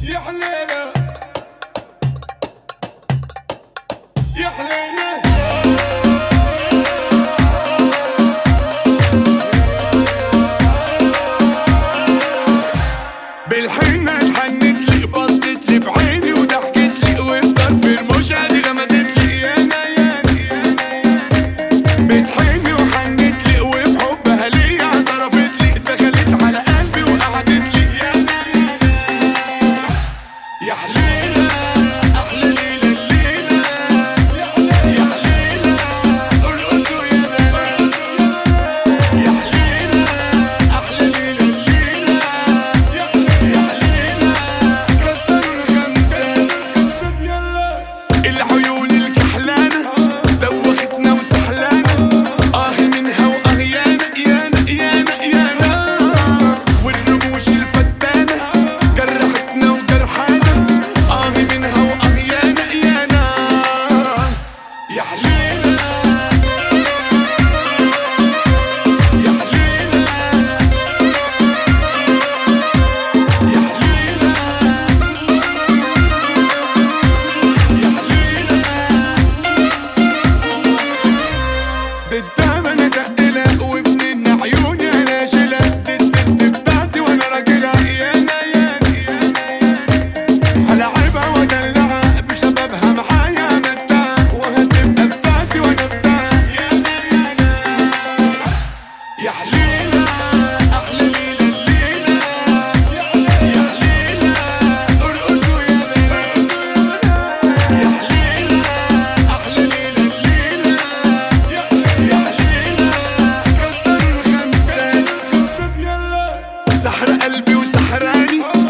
يا حليلة يا حليلة بالحنة اتحنت لي بصت لي في عيني وضحكت لي والطرف المش عادي غمزت لي يانا يانا بتحني وحنت لي وبحبها ليا اعترفت لي دخلت على قلبي وقعدت لي يانا يا حليلة احلى ليلة الليلة يا حليلة ارقصوا يا بنات يا حليلة احلى ليلة الليلة يا حليلة كتروا الخمسات يلا العيون الكحلانة دوختنا وسحلانة منها وأغيانة يانا يانا يانا والرموش الفتانة جرحتنا وجرحانة منها وأغيانة يانا يا حليلة يا حليلة يا حليلة يا حليلة بالدم انا تقلق وفنن عيوني انا شلت الست بتاعتي وانا راجلها يانا يانا هلعبها وادلعها بشبابها معايا متاع وهتبقى بتاعتي وانا بتاعها يانا يانا يا حليلة احلى ليلة الليلة يا حليلة ارقصوا يا بنات يا حليلة احلى ليلة الليلة يا حليلة كتروا الخمسات يلا سحر قلبي وسحراني